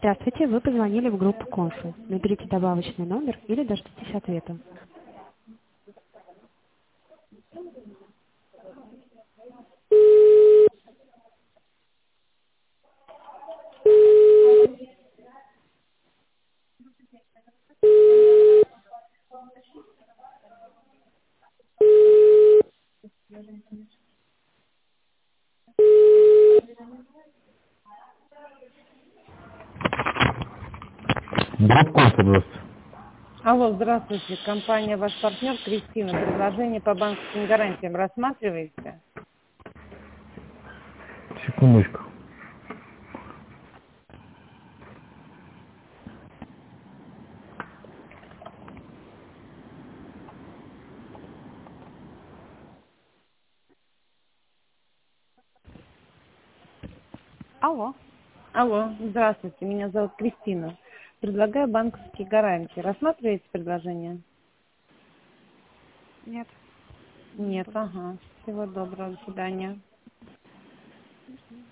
Здравствуйте, вы позвонили в группу «Консул». Наберите добавочный номер или дождитесь ответа. Группа, пожалуйста. Алло, здравствуйте. Компания «Ваш партнер» Кристина. Предложение по банковским гарантиям рассматриваете? Секундочку. Алло. Алло, здравствуйте. Меня зовут Кристина. Предлагаю банковские гарантии. Рассматриваете предложение? Нет. Нет, ага. Всего доброго. До свидания.